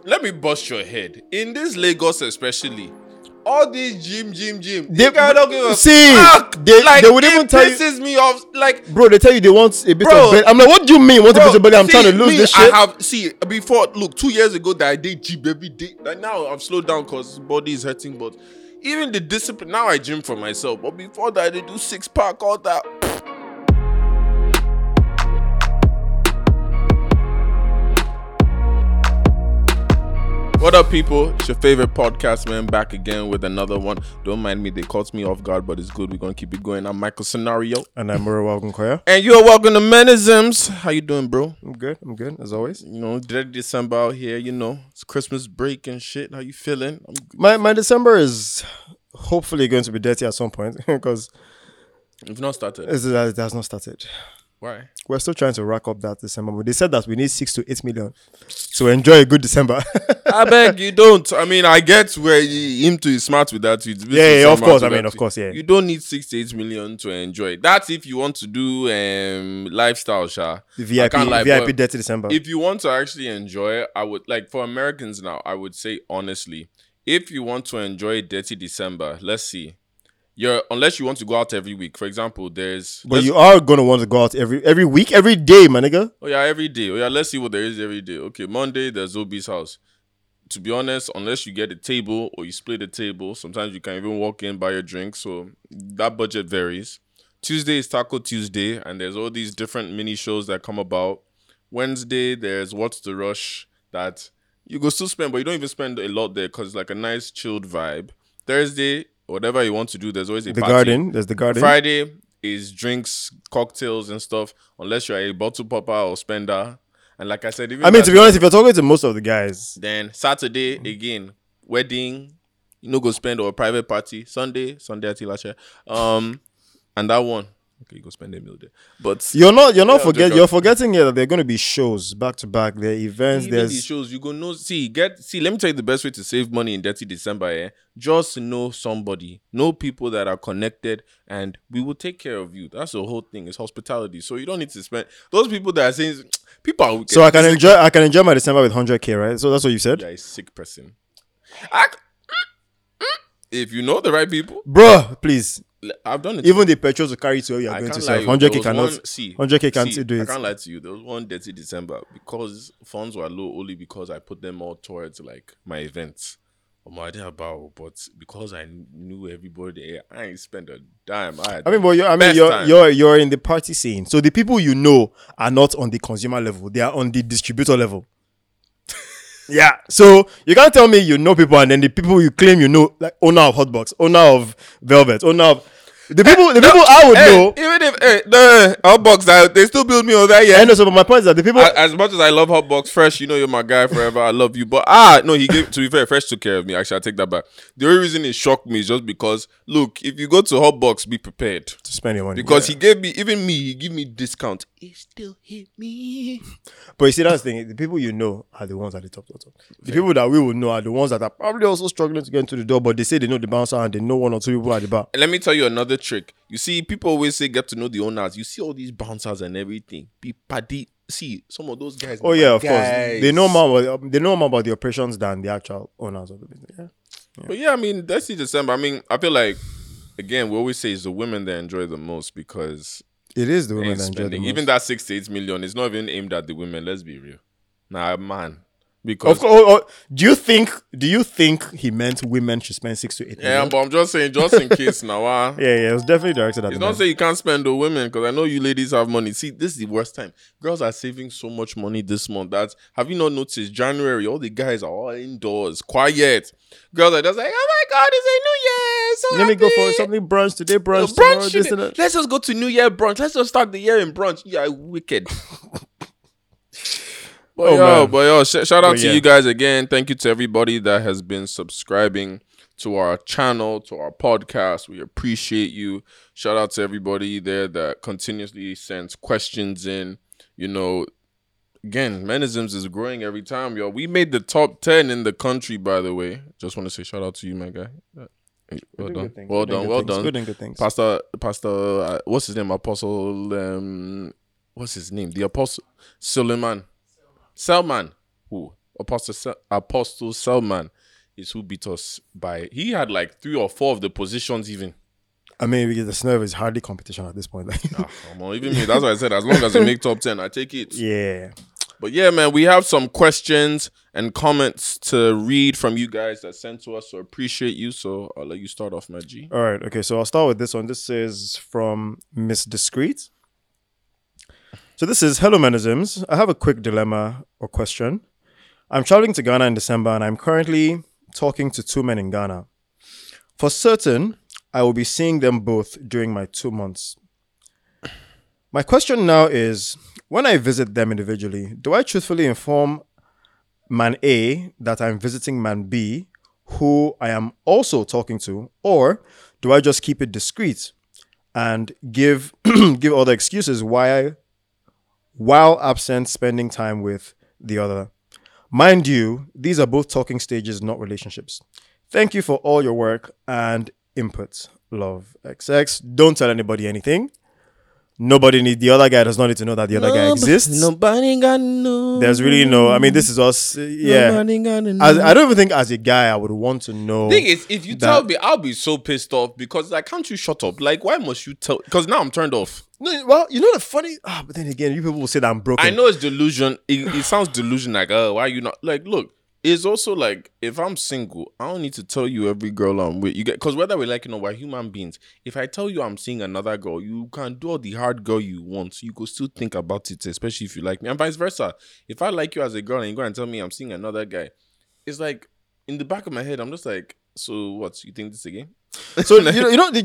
let me bust your head. In this Lagos especially, all these gym. They don't give a fuck. They would even tell you. It pisses me off. Like, bro, they tell you they want a bit of belly. I'm like, what do you mean? Want a bit of belly? I'm trying to lose this shit. Before, look, 2 years ago that I did gym every day. Like now I've slowed down because body is hurting. But even the discipline, now I gym for myself. But before that, I did do 6-pack, all that. What up, people? It's your favorite podcast man, back again with another one. Don't mind me, they caught me off guard, but it's good. We're gonna keep it going. I'm Michael Scenario. And I'm Mura Koya. And you're welcome to Menisms. How you doing, bro? I'm good, as always. You know, dread December out here, you know. It's Christmas break and shit. How you feeling? My December is hopefully going to be dirty at some point because it's not started. It has not started. Why? We're still trying to rack up that December, but they said that we need 6 to 8 million to enjoy a good December. I beg you don't. I mean, I get where him to is smart with that. Yeah, of course. Of course, yeah. You don't need 6 to 8 million to enjoy. That's if you want to do lifestyle, Sha. The VIP dirty December. If you want to actually enjoy, I would like for Americans now. I would say honestly, if you want to enjoy dirty December, let's see. Unless you want to go out every week. For example, But you are going to want to go out every week, every day, my nigga. Oh, yeah, every day. Oh, yeah, let's see what there is every day. Okay, Monday, there's Obi's house. To be honest, unless you get a table or you split a table, sometimes you can even walk in, buy a drink. So that budget varies. Tuesday is Taco Tuesday, and there's all these different mini shows that come about. Wednesday, there's What's the Rush that you go still spend, but you don't even spend a lot there because it's like a nice chilled vibe. Thursday, whatever you want to do, there's always a party. There's the garden. Friday is drinks, cocktails and stuff, unless you're a bottle popper or spender. And like I said, to be honest, if you're talking to most of the guys, then Saturday again, wedding, go spend or a private party. Sunday at Tilache. And that one, okay, you go spend a meal there. But you're forgetting here that there are going to be shows back to back. There are events. Even these shows, you go know. See. Let me tell you the best way to save money in dirty December. Just know somebody, know people that are connected, and we will take care of you. That's the whole thing. It's hospitality. So you don't need to spend. Those people that are saying people are wicked. So I can enjoy my December with 100K, right? So that's what you said. Yeah, a sick person. If you know the right people, bro, please. I've done it. Even the petrol to carry to where you are going to sell 100K cannot. 100K can't do it. I can't lie to you. There was one dirty December because funds were low only because I put them all towards like my events. But because I knew everybody, I ain't spent a dime. You're in the party scene, so the people you know are not on the consumer level; they are on the distributor level. Yeah, so you can't tell me you know people and then the people you claim you know, like owner of Hotbox, owner of Velvet, owner of the people I would know. Even if the Hotbox, they still build me over there. Yeah, I know. So, but my point is that the people, as much as I love Hotbox, Fresh, you're my guy forever. I love you, but no, he gave. To be fair, Fresh took care of me. Actually, I take that back. The only reason it shocked me is just because, look, if you go to Hotbox, be prepared to spend your money because he gave me discount. He still hit me. But you see, that's the thing. The people you know are the ones at the top. The people that we will know are the ones that are probably also struggling to get into the door, but they say they know the bouncer and they know one or two people at the bar. And let me tell you another trick. You see, people always say get to know the owners. You see all these bouncers and everything. Be paddy. See, some of those guys. Oh yeah, of course. They know more about the operations than the actual owners of the business. Yeah. But yeah, I mean, that's December. I mean, I feel like again, we always say it's the women that enjoy the most because it is the women that enjoy the most. Even that 6 to 8 million is not even aimed at the women. Let's be real. Nah, man. Because do you think he meant women should spend 6 to 8 million? Yeah, but I'm just saying, just in case now. Yeah, it was definitely directed at the men. Don't say you can't spend the women because I know you ladies have money. See, this is the worst time. Girls are saving so much money this month that have you not noticed? January, all the guys are all indoors, quiet. Girls are just like, oh my God, it's a New Year. So let me go for something brunch today. Brunch tomorrow, let's just go to New Year brunch. Let's just start the year in brunch. Yeah, wicked. But shout out to you guys again. Thank you to everybody that has been subscribing to our channel, to our podcast. We appreciate you. Shout out to everybody there that continuously sends questions in. Again, Menisms is growing every time, yo. We made the top 10 in the country, by the way. Just want to say shout out to you, my guy. Well done. Good and good things. Pastor, what's his name? Apostle, what's his name? The Apostle Salman. Who? Apostle Selman is who beat us by. He had like 3 or 4 of the positions even. I mean, because the Snerv is hardly competition at this point. Come on, even me. That's why I said as long as you make top 10, I take it. Yeah. But yeah, man, we have some questions and comments to read from you guys that sent to us. So appreciate you. So I'll let you start off, my G. All right. Okay. So I'll start with this one. This is from Miss Discreet. So this is, hello, Menisms. I have a quick dilemma or question. I'm traveling to Ghana in December and I'm currently talking to 2 men in Ghana. For certain, I will be seeing them both during my 2 months. My question now is, when I visit them individually, do I truthfully inform man A that I'm visiting man B, who I am also talking to, or do I just keep it discreet and give other excuses while absent spending time with the other? Mind you, these are both talking stages, not relationships. Thank you for all your work and input. Love, XX. Don't tell anybody anything. The other guy does not need to know that the other guy exists. Nobody got no. There's really no, I mean, this is us. Yeah. Nobody got no. I don't even think as a guy, I would want to know. Thing is, if you tell me, I'll be so pissed off because, like, can't you shut up? Like, why must you tell? Because now I'm turned off. No, well, you know the funny, but then again, you people will say that I'm broken. I know it's delusion. It sounds delusion, like, why are you not? Like, look, it's also like, if I'm single, I don't need to tell you every girl I'm with. You get, because whether we like it or we're human beings. If I tell you I'm seeing another girl, you can do all the hard girl you want. You could still think about it, especially if you like me, and vice versa. If I like you as a girl and you go and tell me I'm seeing another guy, it's like in the back of my head, I'm just like, so what? You think this again? So you know,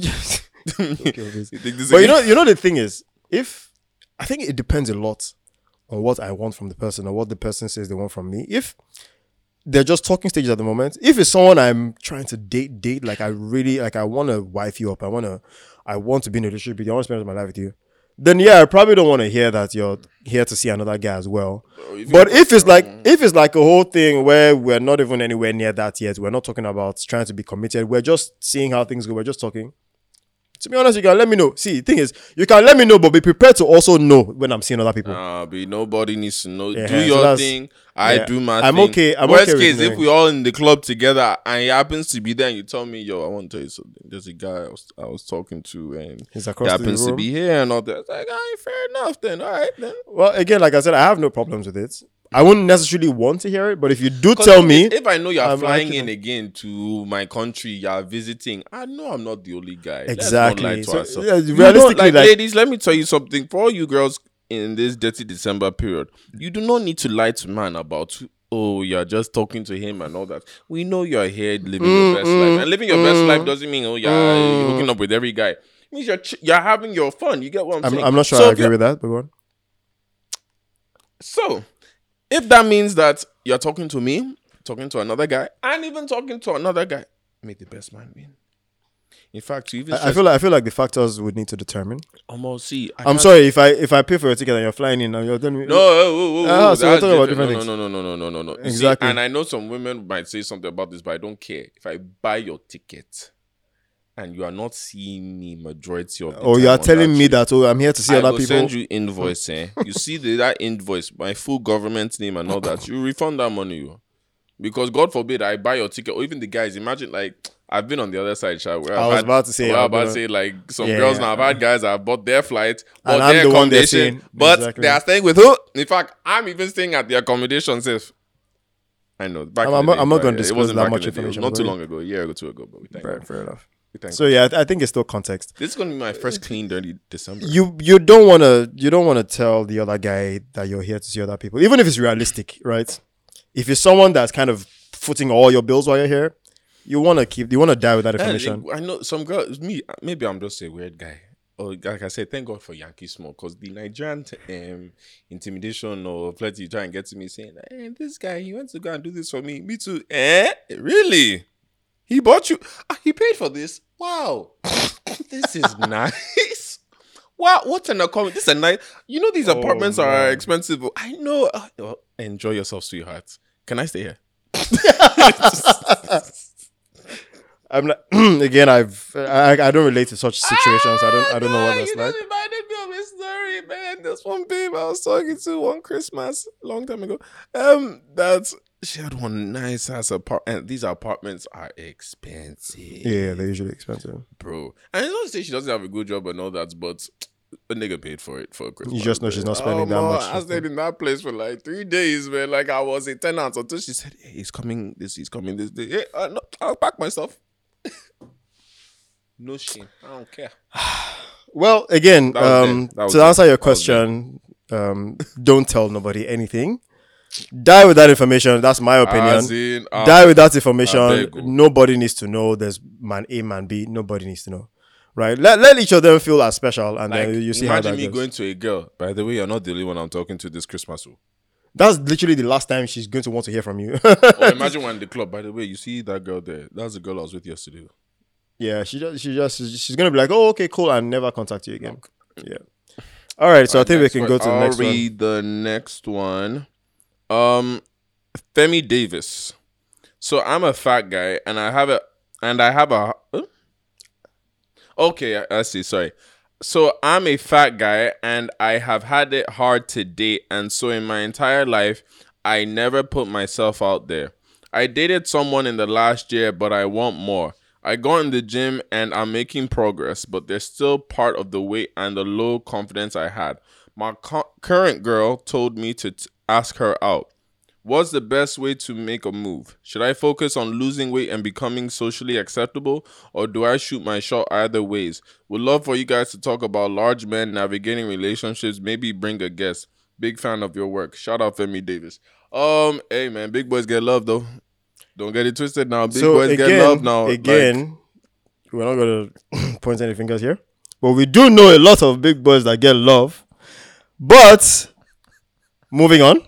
the thing is, I think it depends a lot on what I want from the person or what the person says they want from me. If they're just talking stages at the moment. If it's someone I'm trying to date, like I want to wife you up. I want to be in a relationship with you. I want to spend my life with you. Then yeah, I probably don't want to hear that you're here to see another guy as well. But if it's like a whole thing where we're not even anywhere near that yet, we're not talking about trying to be committed. We're just seeing how things go. We're just talking. To be honest, you can let me know. See, the thing is, you can let me know, but be prepared to also know when I'm seeing other people. Nobody needs to know. Yeah, do your thing. I do my I'm thing. Okay. Worst case, if we're all in the club together and he happens to be there and you tell me, yo, I want to tell you something. There's a guy I was talking to and he happens to be here and all that. It's like, fair enough then. All right then. Well, again, like I said, I have no problems with it. I wouldn't necessarily want to hear it, but if you do tell me... If I know you're flying in again to my country, you're visiting, I know I'm not the only guy. Exactly. Let's not lie to ourselves. Yeah, realistically, ladies, let me tell you something. For all you girls in this dirty December period, you do not need to lie to man about, oh, you're just talking to him and all that. We know you're here living your best life. And living your best life doesn't mean, you're hooking up with every guy. It means you're having your fun. You get what I'm saying? I'm not sure I agree with that, but go on. So... if that means that you're talking to me, talking to another guy, and even talking to another guy, make the best man win. In fact, you even I feel like the factors would need to determine. Almost see. I'm sorry if I pay for your ticket and you're flying in and you're done. No, so we're talking about different things. No. Exactly. See, and I know some women might say something about this, but I don't care. If I buy your ticket and you are not seeing me majority of the time, you are telling me that I'm here to see other people. I will send you invoice. You see that invoice, my full government name and all that. You refund that money, because God forbid I buy your ticket, or even the guys. Imagine, like, I've been on the other side, where I was about to say like some girls now. I've had guys that have bought their flight, bought their accommodation, but they are staying with who? In fact, I'm even staying at the accommodation safe. I know. I'm not going to disclose that much information. Not too long ago, a year or two ago, but we thank fair enough. So yeah, I think it's still context. This is going to be my first clean, dirty December. You don't want to tell the other guy that you're here to see other people, even if it's realistic, right? If you're someone that's kind of footing all your bills while you're here, you want to die with that information. I know some girls. Maybe I'm just a weird guy. Or like I said, thank God for Yankee Small, because the Nigerian intimidation or plenty try and get to me saying, "Hey, this guy, he went to go and do this for me. Me too." Really? He bought you. He paid for this. Wow, this is nice. Wow, what an account. This is a nice. You know these apartments are expensive. I know. Enjoy yourself, sweetheart. Can I stay here? I'm like, again, I don't relate to such situations. I don't know what that's like. You reminded me of a story, man. There's one babe I was talking to one Christmas a long time ago. That She had one nice ass apartment. These apartments are expensive. Yeah, they're usually expensive. Bro. And it's not to say she doesn't have a good job and all that, but a nigga paid for it for a Christmas. You just know she's not spending that much. I stayed in that place for like 3 days, man. Like I was a tenant until she said, hey, he's coming this day. Hey, no, I'll pack myself. No shame. I don't care. Well, again, to answer your question, don't tell nobody anything. Die with that information. That's my opinion. Die with that information. Nobody needs to know. There's man A, man B. Nobody needs to know. Right? Let each of them feel as special, and like, then you see how that goes. Imagine me going to a girl. By the way, you're not the only one I'm talking to this Christmas. That's literally the last time she's going to want to hear from you. Or imagine when the club. By the way, you see that girl there? That's the girl I was with yesterday. Yeah, she's gonna be like, oh, okay, cool, and never contact you again. Yeah. All right, so I think we can go to the next one. I'll read the next one. Femi Davis. So I'm a fat guy, and I have a. Okay, I see. Sorry. So I'm a fat guy, and I have had it hard to date, and so in my entire life, I never put myself out there. I dated someone in the last year, but I want more. I got in the gym and I'm making progress, but there's still part of the weight and the low confidence I had. My current girl told me to ask her out. What's the best way to make a move? Should I focus on losing weight and becoming socially acceptable, or do I shoot my shot either ways? Would love for you guys to talk about large men navigating relationships. Maybe bring a guest. Big fan of your work. Shout out Femi Davis. Hey man, big boys get love though. Don't get it twisted now. Big boys get love now. Again, we're not going to point any fingers here. But we do know a lot of big boys that get love. But, moving on.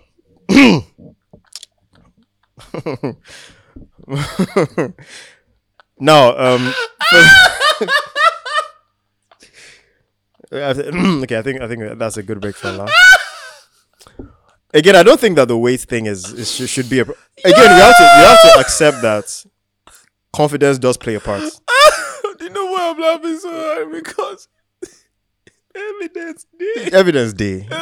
Now, okay, I think that's a good break for now. Again, I don't think that the weight thing should be a. Again, you have to accept that confidence does play a part. Do you know why I'm laughing so hard? Because Evidence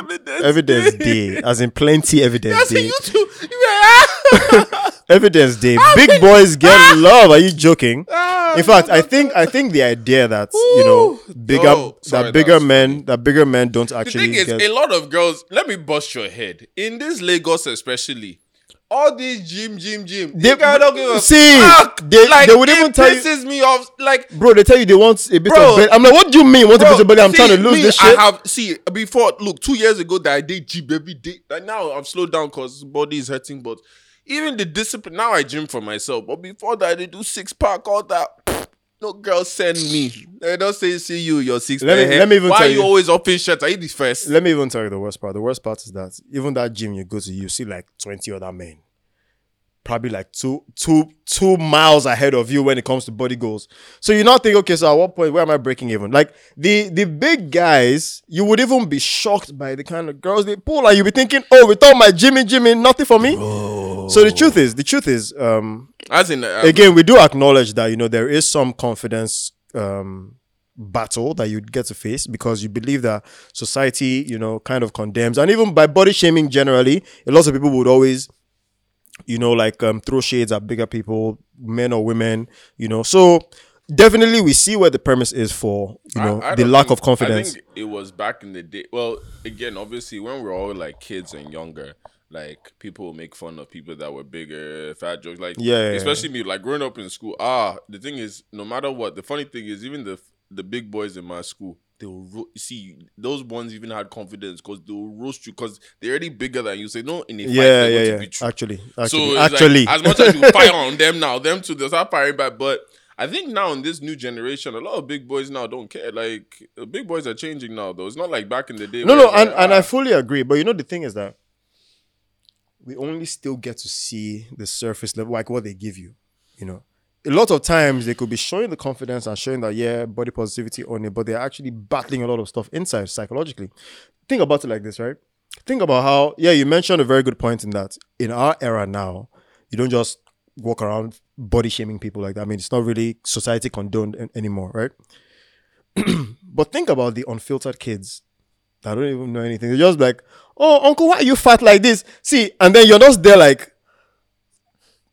day. As in plenty evidence day. You too. Evidence day. Big boys get love. Are you joking? In fact, I think the idea that bigger men don't actually. The thing is, a lot of girls. Let me bust your head. In this Lagos, especially, all these gym. They don't give a fuck. They would even tell you. It pisses me off. Like, bro, they tell you they want a bit of belly. I'm like, what do you mean? Want a bit of belly? I'm trying to lose this shit. Before, look, 2 years ago that I did gym every day. Like now I've slowed down because body is hurting, but. Even the discipline, now I gym for myself. But before that, they do 6-pack, all that. No girl send me. They don't say, see you, your 6-pack. Let me even Why tell are you always up in shirts? Are you the first? Let me even tell you the worst part. The worst part is that even that gym you go to, you see like 20 other men. Probably like two miles ahead of you when it comes to body goals. So you now think, okay, so at what point, where am I breaking even? Like the big guys, you would even be shocked by the kind of girls they pull, and you'll be thinking, oh, without my Jimmy, nothing for me. Bro. So the truth is, as in, again, we do acknowledge that, there is some confidence battle that you get to face because you believe that society, kind of condemns, and even by body shaming generally, a lot of people would always throw shades at bigger people, men or women, So definitely we see where the premise is for, the lack of confidence. I think it was back in the day. Well, again, obviously, when we were all like kids and younger, like people will make fun of people that were bigger, fat jokes. Like, especially me, like growing up in school. The thing is, no matter what, the funny thing is, even the big boys in my school, they will see those ones even had confidence because they will roast you because they're already bigger than you. Say no in a fight, they're going to beat you. Actually, like, as much as you fire on them now, them too, they'll start firing back. But I think now in this new generation, a lot of big boys now don't care. Like big boys are changing now, though. It's not like back in the day. No, and I fully agree. But the thing is that we only still get to see the surface level, like what they give you. A lot of times they could be showing the confidence and showing that, body positivity on it, but they're actually battling a lot of stuff inside psychologically. Think about it like this, right? Think about how, you mentioned a very good point in that in our era now, you don't just walk around body shaming people like that. I mean, it's not really society condoned anymore, right? But think about the unfiltered kids that don't even know anything. They're just like, oh, uncle, why are you fat like this? See, and then you're just there like,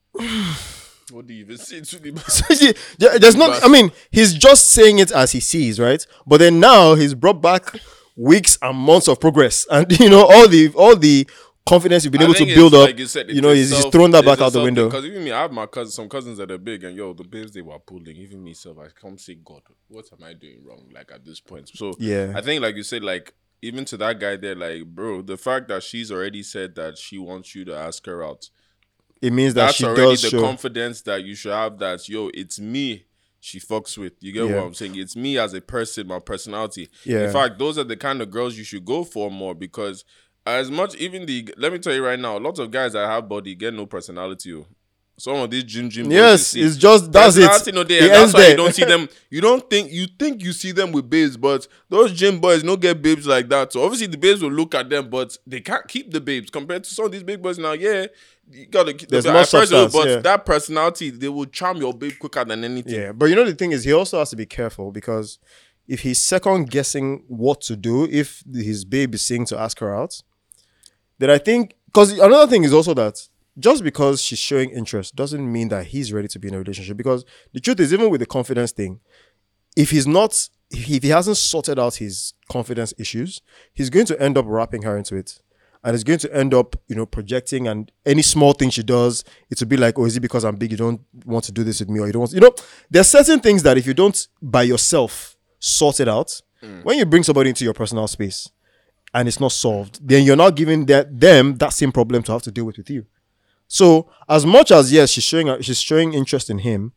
What do you even say to the So there's not. I mean, he's just saying it as he sees, right? But then now he's brought back weeks and months of progress, and all the confidence you've been able to build up. Like you said, he's thrown that back out the window. Because even me, I have some cousins that are big, and the babes they were pulling. Even me, self, I come say, God, what am I doing wrong? Like at this point, so Yeah. I think, like you said, like even to that guy there, like bro, the fact that she's already said that she wants you to ask her out. It means that That's she already does the show. confidence that you should have that, it's me she fucks with. You get what I'm saying? It's me as a person, my personality. Yeah. In fact, those are the kind of girls you should go for more, because as much, let me tell you right now, a lot of guys that have body get no personality. Some of these gym boys Yes, you see, it's just that's it. That's why you don't see them. You think you see them with babes, but those gym boys don't get babes like that. So obviously the babes will look at them, but they can't keep the babes compared to some of these big boys now. Yeah, you gotta keep There's the more babe, substance, but that personality, they will charm your babe quicker than anything. Yeah, but the thing is, he also has to be careful, because if he's second guessing what to do, if his babe is saying to ask her out, then I think, because another thing is also that just because she's showing interest doesn't mean that he's ready to be in a relationship. Because the truth is, even with the confidence thing, if he hasn't sorted out his confidence issues, he's going to end up wrapping her into it. And it's going to end up, projecting, and any small thing she does, it will be like, oh, is it because I'm big, you don't want to do this with me, or you don't want, there's certain things that if you don't by yourself sort it out, when you bring somebody into your personal space and it's not solved, then you're not giving them that same problem to have to deal with you. So as much as, yes, she's showing interest in him,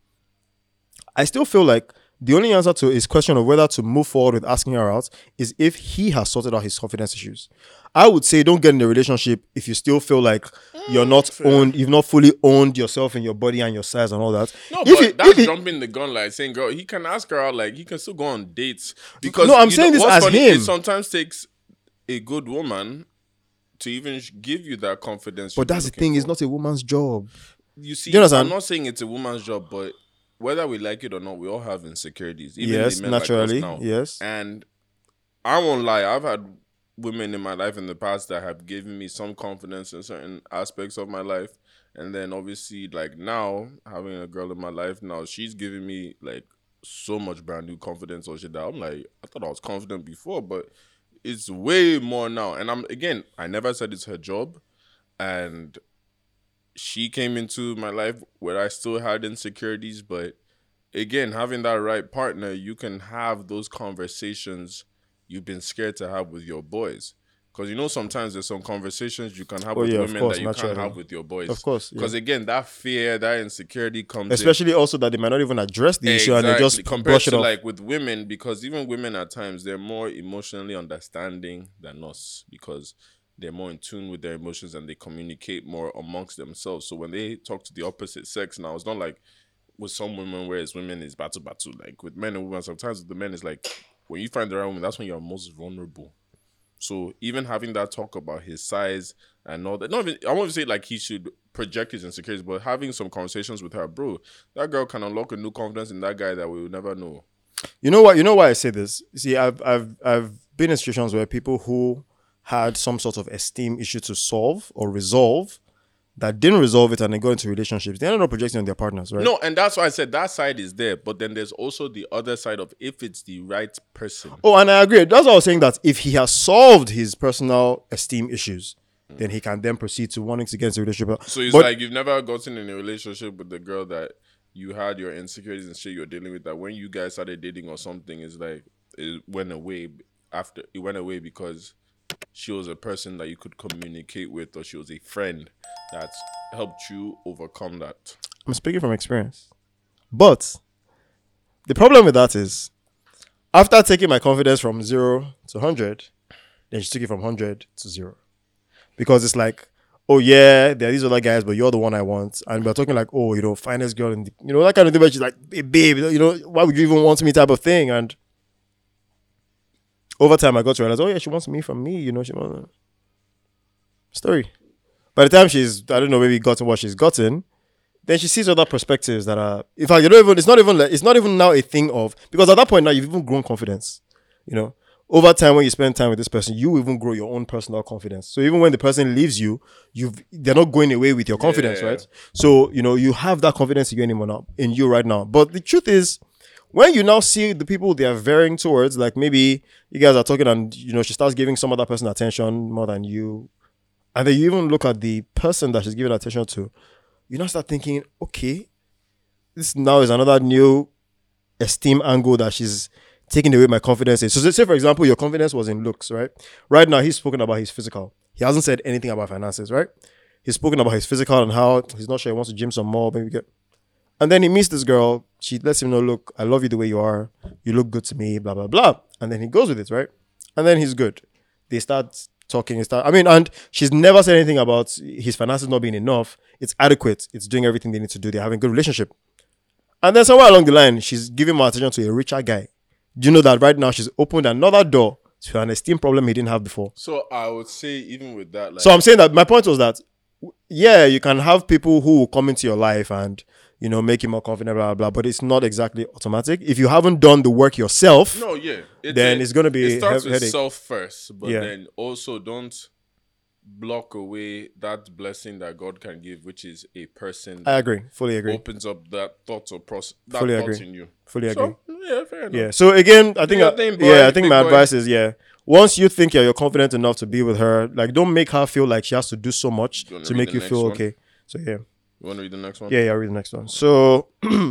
I still feel like the only answer to his question of whether to move forward with asking her out is if he has sorted out his confidence issues. I would say don't get in a relationship if you still feel like you're not owned, you've not fully owned yourself and your body and your size and all that. No, but that's jumping the gun, like saying, girl, he can ask her out, like he can still go on dates. Because no, I'm saying this as him. It sometimes takes a good woman to even give you that confidence. But that's the thing, it's not a woman's job. You see, I'm not saying it's a woman's job, but whether we like it or not, we all have insecurities. Even yes, naturally. Like yes. And I won't lie, I've had women in my life in the past that have given me some confidence in certain aspects of my life. And then obviously, like now, having a girl in my life now, she's giving me like so much brand new confidence or shit that I'm like, I thought I was confident before, but it's way more now. And I never said it's her job. And she came into my life where I still had insecurities, but again, having that right partner, you can have those conversations you've been scared to have with your boys. Because sometimes there's some conversations you can have with women that you can't have with your boys. Of course. Because again, that fear, that insecurity comes especially also that they might not even address the issue and they just brush it off. Like with women, because even women at times, they're more emotionally understanding than us, because they're more in tune with their emotions and they communicate more amongst themselves. So when they talk to the opposite sex now, it's not like with some women, whereas women is battle. Like with men and women, sometimes with the men is like, when you find the right woman, that's when you're most vulnerable. So even having that talk about his size and all that, I won't say like he should project his insecurities, but having some conversations with her, bro, that girl can unlock a new confidence in that guy that we will never know. You know what? You know why I say this? See, I've been in situations where people who had some sort of esteem issue to solve or resolve that didn't resolve it and they go into relationships, they ended up projecting on their partners, right? No, and that's why I said that side is there, but then there's also the other side of if it's the right person. Oh, and I agree. That's why I was saying that if he has solved his personal esteem issues, then he can then proceed to wanting to get into a relationship. So it's like you've never gotten in a relationship with the girl that you had your insecurities and shit you're dealing with, that when you guys started dating or something, it's like it went away because she was a person that you could communicate with, or she was a friend that helped you overcome that. I'm speaking from experience. But the problem with that is, after taking my confidence from 0 to 100, then she took it from 100 to 0. Because it's like, oh yeah, there are these other guys, but you're the one I want. And we're talking like, oh, finest girl in the, that kind of thing. But she's like, hey, babe, why would you even want me type of thing? And over time, I got to realize, oh yeah, she wants me from me. She wants story. By the time she's, I don't know, maybe gotten what she's gotten, then she sees other perspectives that are, in fact, it's not even now a thing of, because at that point now you've even grown confidence. over time, when you spend time with this person, you even grow your own personal confidence. So even when the person leaves you, they're not going away with your confidence, right? So, you have that confidence in you right now. But the truth is, when you now see the people they are veering towards, like maybe you guys are talking and, she starts giving some other person attention more than you. And then you even look at the person that she's giving attention to. You now start thinking, okay, this now is another new esteem angle that she's taking away my confidence in. So say, for example, your confidence was in looks, right? Right now, he's spoken about his physical. He hasn't said anything about finances, right? He's spoken about his physical and how he's not sure he wants to gym some more, maybe and then he meets this girl. She lets him know, look, I love you the way you are. You look good to me, blah, blah, blah. And then he goes with it, right? And then he's good. They start talking. And she's never said anything about his finances not being enough. It's adequate. It's doing everything they need to do. They're having a good relationship. And then somewhere along the line, she's giving more attention to a richer guy. Do you know that right now she's opened another door to an esteem problem he didn't have before? So I would say even with that, so I'm saying that my point was that, yeah, you can have people who will come into your life and, make you more confident, blah, blah, blah, but it's not exactly automatic. If you haven't done the work yourself, then it's going to be it starts with self first, but then also don't block away that blessing that God can give, which is a person. I agree. Fully agree. Opens up that thought or process. That Fully thought agree. in you. Fully agree. Yeah, fair enough. Yeah. So again, I think my advice is, once you think you're confident enough to be with her, like don't make her feel like she has to do so much to make you feel okay. So yeah. You want to read the next one? Yeah, I'll read the next one. So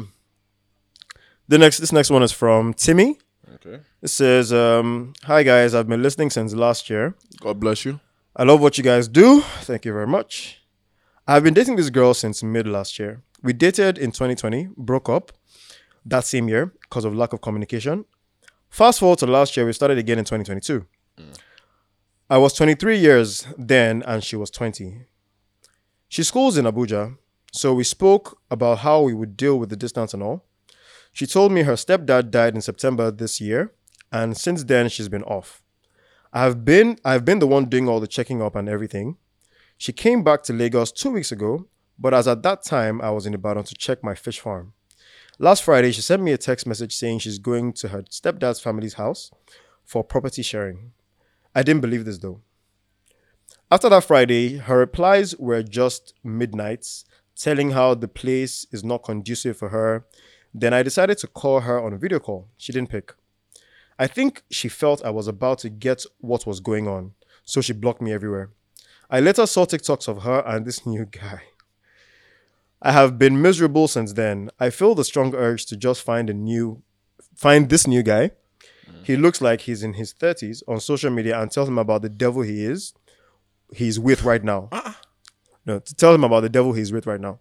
this next one is from Timmy. Okay. It says, hi guys, I've been listening since last year. God bless you. I love what you guys do. Thank you very much. I've been dating this girl since mid last year. We dated in 2020, broke up that same year because of lack of communication. Fast forward to last year, we started again in 2022. I was 23 years then and she was 20. She schools in Abuja, so we spoke about how we would deal with the distance and all. She told me her stepdad died in September this year, and since then she's been off. I've been the one doing all the checking up and everything. She came back to Lagos 2 weeks ago, but as at that time, I was in Ibadan to check my fish farm. Last Friday, she sent me a text message saying she's going to her stepdad's family's house for property sharing. I didn't believe this though. After that Friday, her replies were just midnights, telling how the place is not conducive for her. Then I decided to call her on a video call. She didn't pick. I think she felt I was about to get what was going on, so she blocked me everywhere. I later saw TikToks of her and this new guy. I have been miserable since then. I feel the strong urge to just find this new guy. He looks like he's in his 30s on social media and tell him about the devil he's with right now. No, to tell him about the devil he's with right now.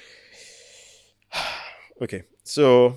Okay, so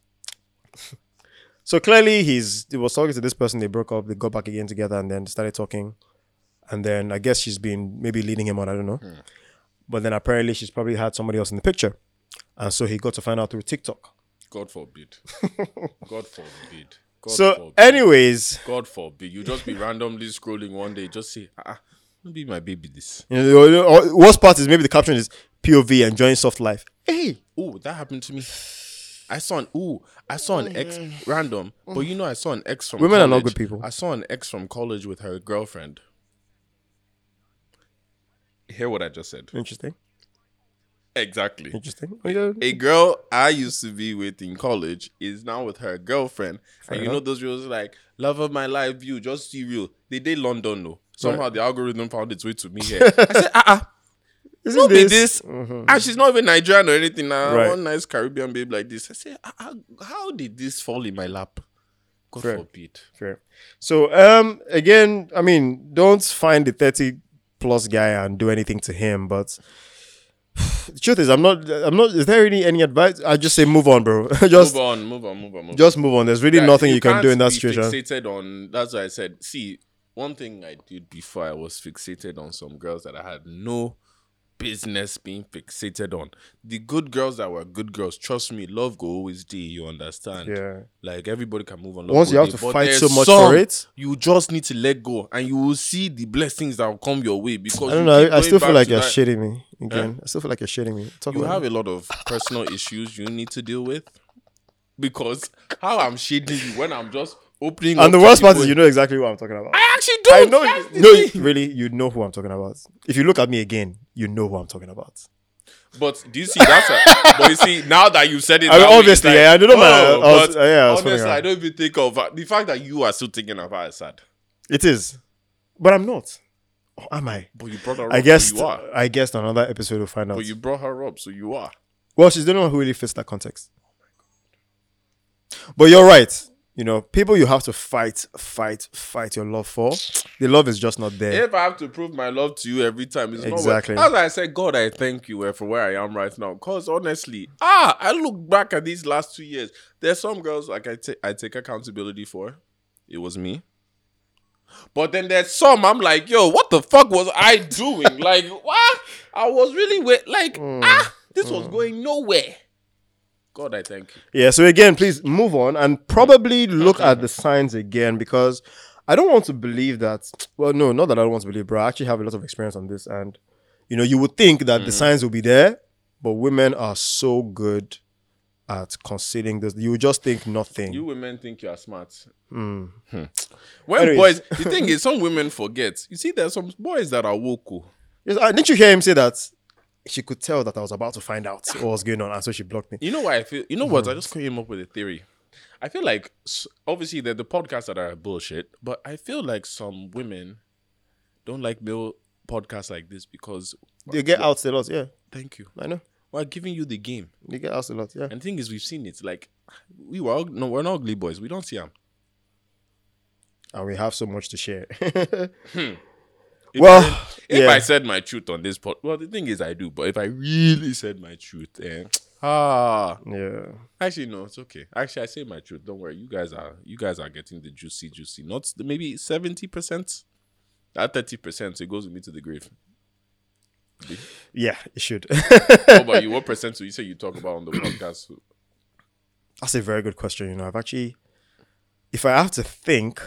clearly he was talking to this person, they broke up, they got back again together and then started talking. And then I guess she's been maybe leading him on, I don't know. But then apparently she's probably had somebody else in the picture. And so he got to find out through TikTok. God forbid. God forbid. Anyways. God forbid. You just be randomly scrolling one day, just say, maybe my baby this. Worst part is maybe the caption is POV enjoying soft life. Hey. Oh, that happened to me. I saw an ex random, but I saw an ex from women college. Are not good people. I saw an ex from college with her girlfriend. Hear what I just said. Interesting. Exactly. Interesting. A girl I used to be with in college is now with her girlfriend. Fair and enough. Those reels like love of my life view, just see real. They did London though. Somehow the algorithm found its way to me here. I said, isn't this? Mm-hmm. And she's not even Nigerian or anything now. Right. One nice Caribbean babe like this. I said, how did this fall in my lap? God forbid. Fair. So again, don't find the 30+ guy and do anything to him, but the truth is I'm not is there any advice? I just say move on, bro. Just move on. Just move on. There's really nothing you can do in that situation. Fixated on, that's why I said, see, one thing I did before, I was fixated on some girls that I had no business being fixated on. The good girls that were good girls, trust me, love go always do, you understand? Yeah. Like everybody can move on. Once you have to fight so much for it, you just need to let go and you will see the blessings that will come your way. Because I don't know, I still feel like you're shitting me again. I still feel like you're shitting me. You have a lot of personal issues you need to deal with. Because how I'm shading you when I'm just opening. And up the to worst part people. is, you know exactly what I'm talking about. I actually I don't. know. That's the No, thing. really, you know who I'm talking about. If you look at me again, you know who I'm talking about. But do you see but you see now that you said it, I mean, that way, obviously, it's like, yeah, I don't know, man. oh, I was but funny honestly, around. I don't even think of the fact that you are still thinking of her as sad. It is, but I'm not. Or am I? But you brought her up, I guess. so you are. I guess another episode we'll find out. But you brought her up, so you are. Well, she's the only one who really fits that context. But you're right. You know, people you have to fight your love for. The love is just not there. If I have to prove my love to you every time, it's Exactly. not. That's why I said, God, I thank you for where I am right now. Because honestly, I look back at these last 2 years. There's some girls like I take accountability for. It was me. But then there's some I'm like, yo, what the fuck was I doing? Like, what? I was really this was going nowhere. God, I thank you. Yeah, so again, please move on and probably look at the signs again, because I don't want to believe that. Well, no, not that I don't want to believe, bro. I actually have a lot of experience on this. And, you know, you would think that the signs will be there, but women are so good at concealing this. You would just think nothing. You women think you are smart. When Anyways. boys, the thing is, some women forget. You see, there's some boys that are woke. Yes, didn't you hear him say that? She could tell that I was about to find out what was going on, and so she blocked me. You know why I feel? You know what? I just came up with a theory. I feel like, obviously, they're the podcasts that are bullshit, but I feel like some women don't like male podcasts like this because... They get out a lot, yeah. Thank you. I know. We're giving you the game. They get out a lot, yeah. And the thing is, we've seen it. Like, we're not ugly boys. We don't see them. And we have so much to share. If I said my truth on this pod, well, the thing is I do, but if I really said my truth, yeah. actually no, it's okay. Actually, I say my truth. Don't worry, you guys are getting the juicy, not maybe 70%. That 30%, it goes with me to the grave. Yeah, it should. How about you? What percent do you say you talk about on the podcast? That's a very good question. You know, I've actually, if I have to think,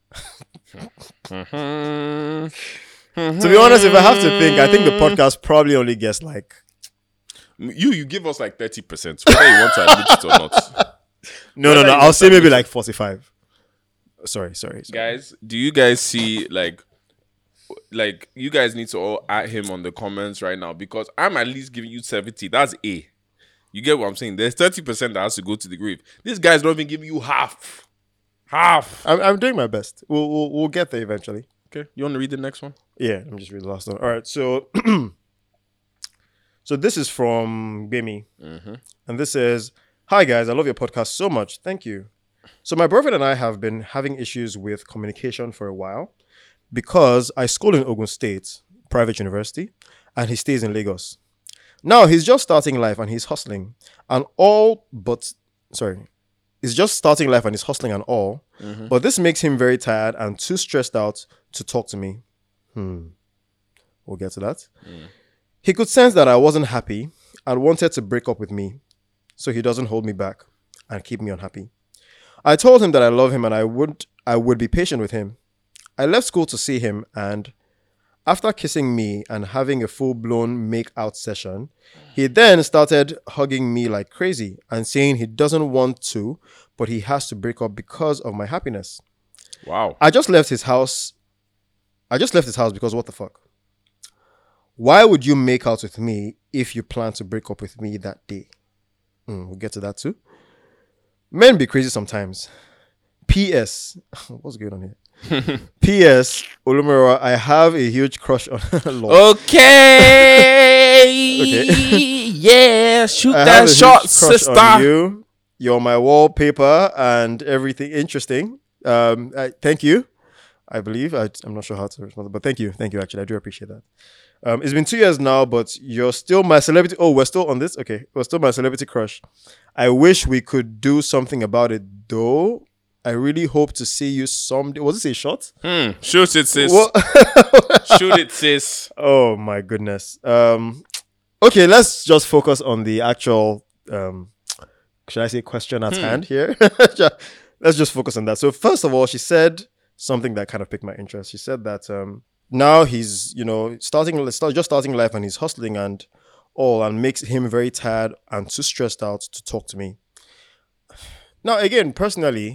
to be honest, if I have to think, I think the podcast probably only gets like... You give us like 30%, whether you want to admit it or not. No. I'll say maybe like 45. Sorry. Guys, do you guys see like you guys need to all at him on the comments right now, because I'm at least giving you 70. That's A. You get what I'm saying? There's 30% that has to go to the grave. This guy's not even giving you half. I'm doing my best. We'll get there eventually. Okay, you want to read the next one? Yeah, let me just read the last one. All right, so so this is from Bimi, and this says, "Hi guys, I love your podcast so much. Thank you. So my boyfriend and I have been having issues with communication for a while because I school in Ogun State, private university, and he stays in Lagos. Now he's just starting life and he's hustling and all, but he's just starting life and he's hustling and all, but this makes him very tired and too stressed out to talk to me. We'll get to that. He could sense that I wasn't happy and wanted to break up with me, so he doesn't hold me back and keep me unhappy. I told him that I love him and I would be patient with him. I left school to see him, and after kissing me and having a full-blown make-out session, he then started hugging me like crazy and saying he doesn't want to, but he has to break up because of my happiness. Wow. I just left his house because what the fuck? Why would you make out with me if you plan to break up with me that day? We'll get to that too. Men be crazy sometimes. P.S. What's going on here? P.S. Olumero, I have a huge crush on Okay. Yeah, shoot that shot, sister. On you. You're my wallpaper and everything interesting. Thank you. I believe. I'm not sure how to respond, but thank you. Thank you, actually. I do appreciate that. It's been 2 years now, but you're still my celebrity. Oh, we're still on this? Okay. We're still my celebrity crush. I wish we could do something about it, though. I really hope to see you someday. Was this a shot? Shoot it, sis. Shoot it, sis. Oh, my goodness. Okay, let's just focus on the actual, should I say question at hand here? Let's just focus on that. So first of all, she said something that kind of piqued my interest. She said that now he's, starting life and he's hustling and all, and makes him very tired and too stressed out to talk to me. Now, again, personally,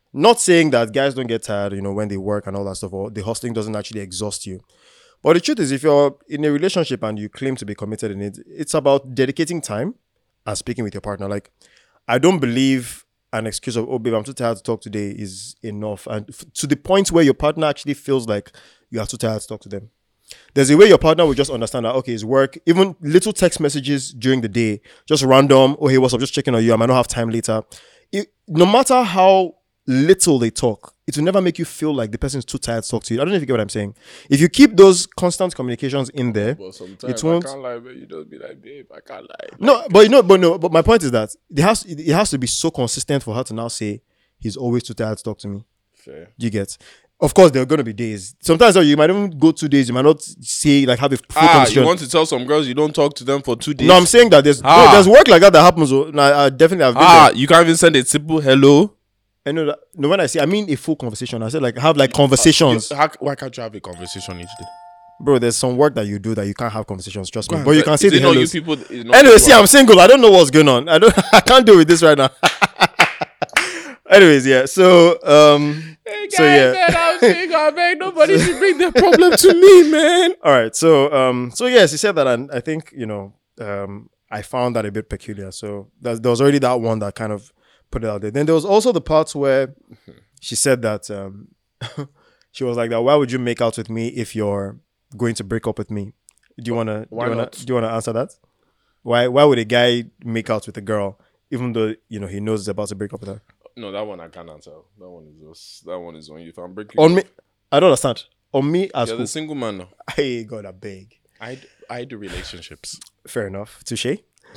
Not saying that guys don't get tired, when they work and all that stuff, or the hustling doesn't actually exhaust you. But the truth is, if you're in a relationship and you claim to be committed in it, it's about dedicating time and speaking with your partner. Like, I don't believe an excuse of, oh, babe, I'm too tired to talk today is enough. And to the point where your partner actually feels like you are too tired to talk to them. There's a way your partner will just understand that, okay, it's work. Even little text messages during the day, just random, oh, hey, what's up? Just checking on you. I might not have time later. No matter how little they talk, it will never make you feel like the person is too tired to talk to you. I don't know if you get what I'm saying. If you keep those constant communications in there, But sometimes it won't. I can't lie, but you just be like, babe, I can't lie. No, but my point is that it has to be so consistent for her to now say he's always too tired to talk to me. Fair. You get? Of course, there are going to be days. Sometimes you might even go 2 days. You might not say like have a full conversation. You want to tell some girls you don't talk to them for 2 days? No, I'm saying that there's work like that happens. No, I definitely have been there. You can't even send a simple hello. I know that. No, when I say I mean a full conversation, I said like have like conversations. Why can't you have a conversation each day? Bro, there's some work that you do that you can't have conversations. Trust me. But you can say Is the it not hellos. you people? Anyway, see, I'm single. I don't know what's going on. I can't deal with this right now. Anyways, yeah. So, Hey guys, man, I'm single. I beg nobody should bring their problem to me, man. All right. So yes, he said that, and I think I found that a bit peculiar. So there was already that one that kind of put it out there. Then there was also the parts where she said that she was like that. Why would you make out with me if you're going to break up with me? Do you wanna answer that? Why would a guy make out with a girl even though he knows he's about to break up with her? No, that one I can't answer. That one is on you. If I'm breaking on me, I don't understand. On me as you're the single man now. Hey, God, I beg. I do relationships. Fair enough. Touche.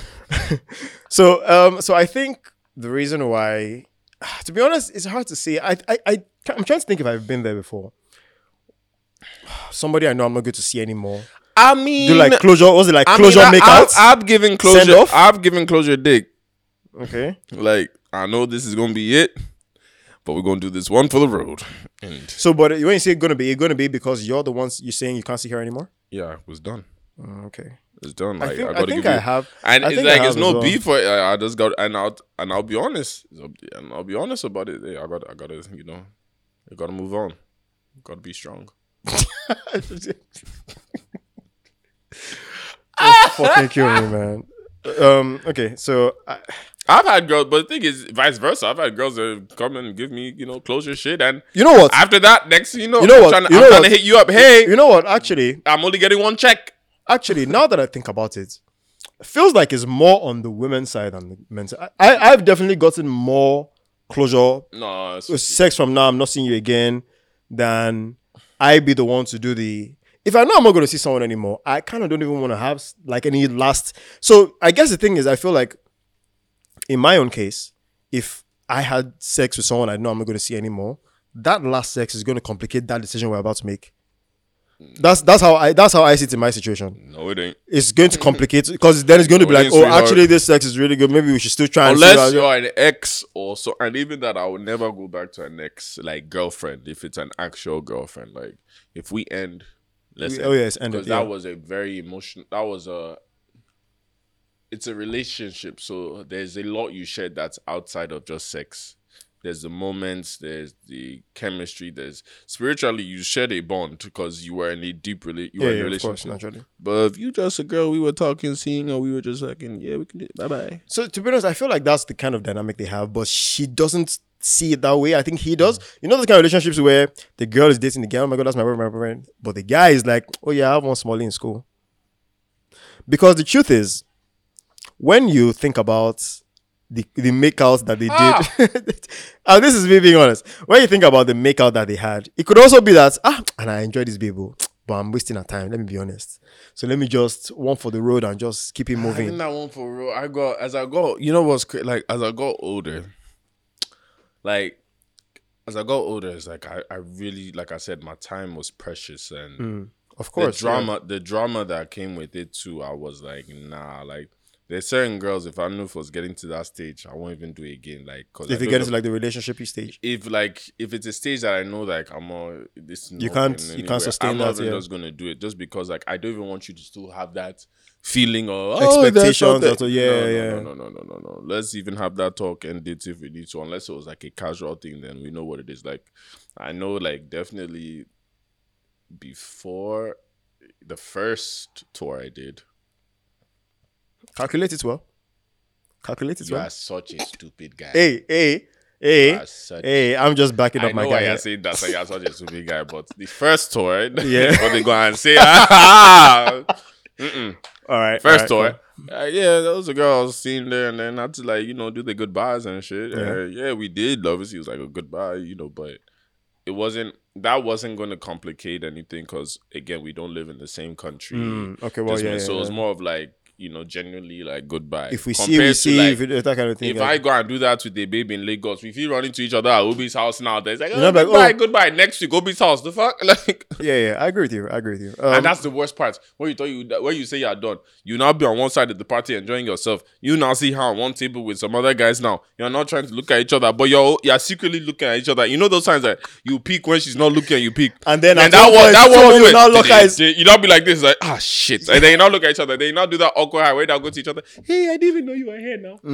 So I think the reason why, to be honest, it's hard to say. I'm trying to think if I've been there before. Somebody I know I'm not good to see anymore. I mean, do like closure? Was it like closure makeouts? I've given closure dick. Okay. Like, I know this is gonna be it, but we're gonna do this one for the road. And so, but when you say gonna be because you're the ones you're saying you can't see her anymore. Yeah, it was done. Okay, it's done. Like, I think I have, and it's like it's no beef for it. I just got, and I'll be honest, and I'll be honest about it. I gotta, you gotta move on. Gotta be strong. Fucking kill me, man. Okay, so I've had girls, but the thing is, vice versa. I've had girls that come and give me, closure shit, and you know what? After that, next, I'm trying to hit you up. Hey, you know what? Actually, I'm only getting one check. Actually, now that I think about it, it feels like it's more on the women's side than the men's side. I've definitely gotten more closure. No, sex from now, I'm not seeing you again, than I be the one to do the. If I know I'm not going to see someone anymore, I kind of don't even want to have like any last. So I guess the thing is, I feel like in my own case, if I had sex with someone I know I'm not going to see anymore, that last sex is going to complicate that decision we're about to make. That's how I see it in my situation. No, it ain't. It's going to complicate because then it's going to be like, oh, actually, this sex is really good. Maybe we should still try. Unless you're an ex or so, and even that, I would never go back to an ex like girlfriend if it's an actual girlfriend. Like if we end. It's ended. Because that was a very emotional. It's a relationship, so there's a lot you share that's outside of just sex. There's the moments, there's the chemistry, there's spiritually you shared a bond because you were in a deep relationship. Of course, naturally. But if you just a girl, we were talking, seeing, or we were just like, yeah, we can do it. Bye bye. So to be honest, I feel like that's the kind of dynamic they have, but she doesn't see it that way. I think he does. You know the kind of relationships where the girl is dating the guy. Oh my God, that's my boyfriend. But the guy is like, oh yeah, I have one Smalley in school. Because the truth is, when you think about the makeout that they did, and this is me being honest, when you think about the makeout that they had, it could also be that, and I enjoy this baby, but I'm wasting her time. Let me be honest. So let me just one for the road and just keep it moving. I think that one for the road. As I got, you know what's crazy? Like as I got older, it's like I really, like I said, my time was precious, and of course the drama that came with it too. I was like, nah, like there's certain girls, if I knew if I was getting to that stage, I won't even do it again. Like, cause If you get into like the relationship stage, if it's a stage that I know like I'm all this, you can't sustain I'm that. not even Yeah. just gonna do it just because like I don't even want you to still have that feeling or Expectations. that's Also, yeah. no. Let's even have that talk and date if we need to. Unless it was like a casual thing, then we know what it is. Like I know, like definitely before the first tour I did. Calculate it well. You are such a stupid guy. Hey, I'm just backing up my guy. I know why you're saying that, like you're such a stupid guy, but the first tour, Yeah. what they go and say, All right. first all tour, right, cool. yeah, there was a girl I was seeing there, and then I had to like, do the goodbyes and shit. Yeah. Yeah, we did. Obviously, it was like a goodbye, but that wasn't going to complicate anything because, again, we don't live in the same country. Okay, well, yeah. So it was more of like, genuinely like goodbye. If we Compared see, to, like, if that kind of thing. if yeah. I go and do that with a baby in Lagos, if you run into each other at Obi's house now, there's like, You're not like, goodbye, oh. goodbye. Next week, Obi's house. The fuck? Like, Yeah, I agree with you. and that's the worst part. When you say you're done, you now be on one side of the party enjoying yourself. You now see her on one table with some other guys now. You're not trying to look at each other, but you're secretly looking at each other. You know those times that you peek when she's not looking and you peek. And then that at one moment, you now look eyes. you not be like this, like, shit. And then you not look at each other. Then you not do that awkward high where they go to each other. Hey, I didn't even know you were here now.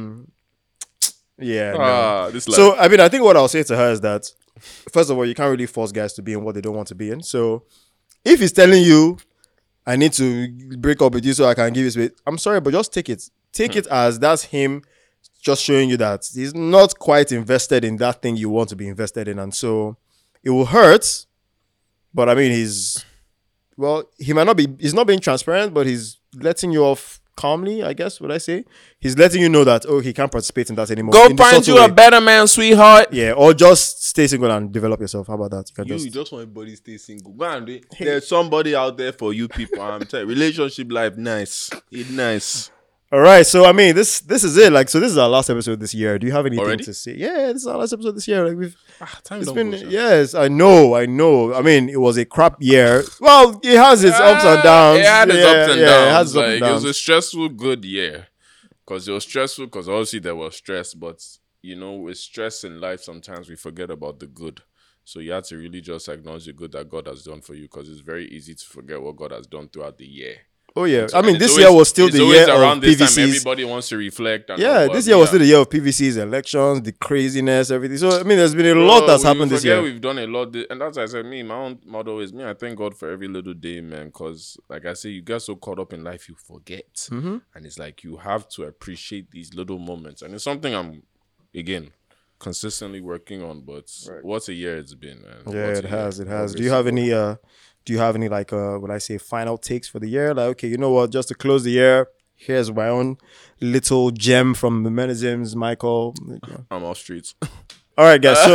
Yeah. No. This life. So, I mean, I think what I'll say to her is that, first of all, you can't really force guys to be in what they don't want to be in. So, if he's telling you, I need to break up with you so I can give you space, I'm sorry, but just take it. Take it as that's him just showing you that he's not quite invested in that thing you want to be invested in. And so, it will hurt. But, I mean, he's not being transparent, but he's letting you off calmly, I guess, would I say. He's letting you know that, he can't participate in that anymore. Go in the find subtle you a way. better man, sweetheart. Yeah, or just stay single and develop yourself. How about that? You can You just want everybody to stay single. Go and do it. There's somebody out there for you people. I'm telling you, relationship life, nice. It's nice. All right, so I mean, this is it. Like, so this is our last episode this year. Do you have anything Already? to say? Yeah, this is our last episode this year. Like Time it's don't been go, sha. yes, I know. I mean, it was a crap year. Well, it has its ups and downs. It had its ups and It has downs. its ups and It downs. was a stressful, good year. Because it was stressful, because obviously there was stress. But, with stress in life, sometimes we forget about the good. So you have to really just acknowledge the good that God has done for you, because it's very easy to forget what God has done throughout the year. Oh yeah, I And mean, it's this always- year was still it's the always year around of this time, PVCs. everybody wants to reflect. And Yeah, all, this but year was still the year of PVCs, elections, the craziness, everything. So I mean, there's been a lot that's happened this year. We've done a lot, and that's why I said, my own motto is I thank God for every little day, man. Because like I say, you get so caught up in life, you forget, and it's like you have to appreciate these little moments, and it's something I'm again consistently working on. But what a year it's been, man. Yeah, What it a has. year. It has. Do you have any like would I say final takes for the year? Like, okay, you know what? Just to close the year, here's my own little gem from the Menisms, Michael. I'm off streets. All right, guys.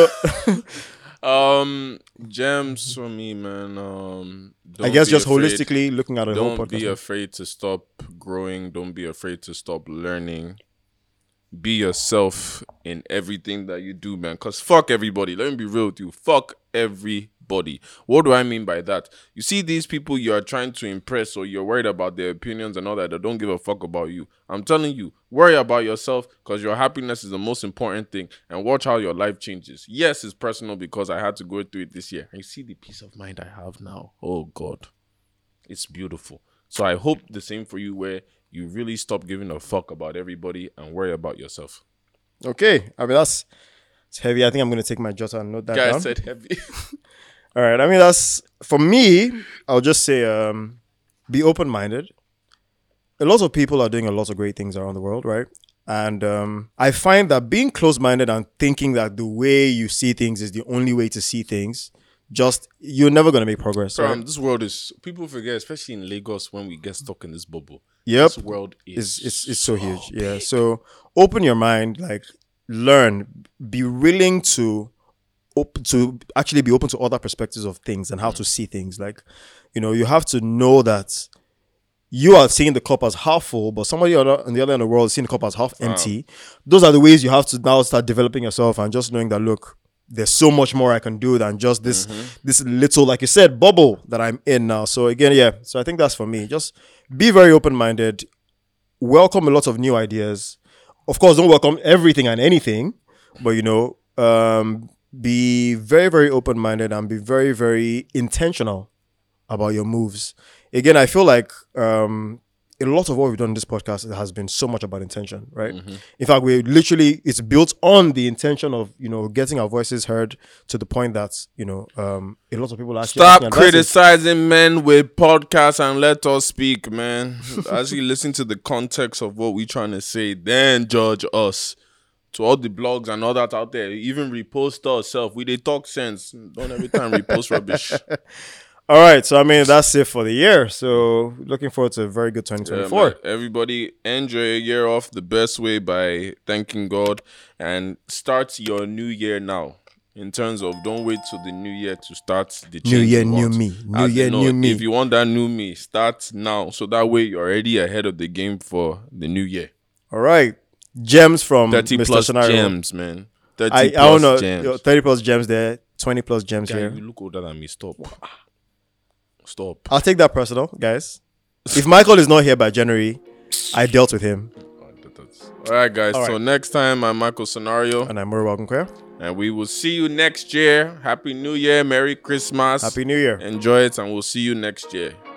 So Gems for me, man. I guess be just afraid. holistically looking at the whole Don't be podcast. afraid to stop growing. Don't be afraid to stop learning. Be yourself in everything that you do, man. Because fuck everybody. Let me be real with you. Fuck everybody. What do I mean by that? You see these people you are trying to impress, or you're worried about their opinions and all that don't give a fuck about you. I'm telling you, worry about yourself, because your happiness is the most important thing, and watch how your life changes. Yes, it's personal because I had to go through it this year. And you see the peace of mind I have now. Oh God. It's beautiful. So I hope the same for you, where you really stop giving a fuck about everybody and worry about yourself. Okay, I mean it's heavy. I think I'm gonna take my jot and note that down. Guys said heavy. All right. I mean, that's for me. I'll just say, be open-minded. A lot of people are doing a lot of great things around the world, right? And I find that being close-minded and thinking that the way you see things is the only way to see things, you're never gonna make progress. Right? This world is, people forget, especially in Lagos, when we get stuck in this bubble. Yep. This world is It's so huge. Yeah. So open your mind, like learn, be willing to actually be open to other perspectives of things and how to see things. Like, you have to know that you are seeing the cup as half full, but somebody on the other end of the world is seeing the cup as half empty. Those are the ways you have to now start developing yourself, and just knowing that, look, there's so much more I can do than just this little, like you said, bubble that I'm in now. So again, yeah. So I think that's for me. Just be very open-minded. welcome a lot of new ideas. Of course, don't welcome everything and anything, but be very, very open-minded and be very, very intentional about your moves. Again, I feel like a lot of what we've done in this podcast has been so much about intention, right? Mm-hmm. In fact, it's built on the intention of, getting our voices heard to the point that, a lot of people actually stop criticizing men with podcasts and let us speak, man. Actually listen to the context of what we're trying to say, then judge us. To all the blogs and all that out there, even repost ourselves. We they talk sense. Don't every time repost rubbish. All right, so that's it for the year. So looking forward to a very good 2024. Everybody enjoy a year off the best way by thanking God and start your new year now. In terms of don't wait till the new year to start the change. New year, new me. New year, new me. If you want that new me, start now. So that way you're already ahead of the game for the new year. All right. Gems from 30 Mr. plus Scenario. Gems, man. 30 I plus don't know. gems. 30 plus gems there. 20 plus gems Guy, here. you look older than me. Stop. I'll take that personal, guys. If Michael is not here by January, I dealt with him. All right, guys. All right. So next time, I'm Michael Scenario. And I'm Moro Wagunkwea. And we will see you next year. Happy New Year. Merry Christmas. Happy New Year. Enjoy it, and we'll see you next year.